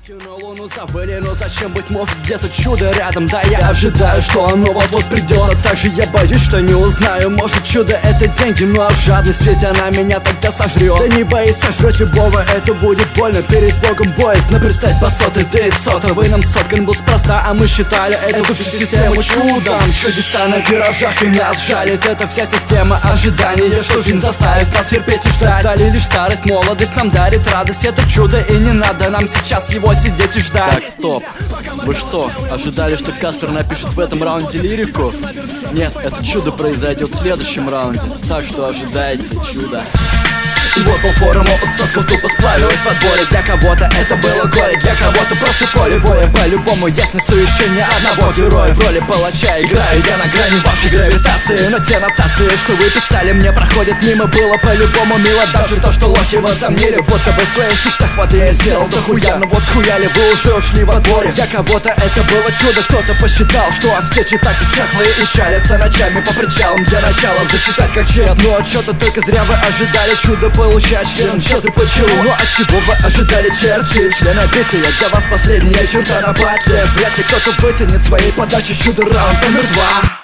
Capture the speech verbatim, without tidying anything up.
На луну забыли, но зачем быть может где-то чудо рядом? Да, я ожидаю, что оно вот-вот придет. А также я боюсь, что не узнаю. Может, чудо это деньги, ну а жадность, ведь она меня тогда сожрет. Да не боись сожрать любого, это будет больно. Перед Богом боязно пристать по сотый, да и сотовый нам соткан был спроста. А мы считали эту систему чудом. Чудеса на виражах и нас жалит. Это вся система ожидания, что жизнь заставит нас терпеть и ждать. Дали лишь старость, молодость нам дарит радость. Это чудо и не надо нам сейчас его сидеть и ждать. Так, стоп. Вы что, ожидали, что Каспер напишет в этом раунде лирику? Нет, это чудо произойдет в следующем раунде. Так что ожидайте чудо. И вот был форум сосков тупо сплавилось в отборе. Для кого-то это было горе, для кого-то просто поле боя. По-любому ясно, что еще ни одного героя. В роли палача играю я на грани вашей гравитации. Но те нотации, что вы писали, мне проходят мимо. Было по-любому мило даже то, что лохи возомнили, будто бы в своих текстах вот я сделал дохуя. Но вот схуяли вы уже ушли в отборе. Для кого-то это было чудо, кто-то посчитал, что от встречи так и чахлые и щалятся ночами по причалам. Для начала зачитать как чет. Ну а что-то только зря вы ожидали чудо получать член, чё ты почему? Ну а чего вы ожидали, черти? Членобитие, для вас последняя черта на батле. Вряд ли кто-то вытянет своей подачи чудо раунд номер два.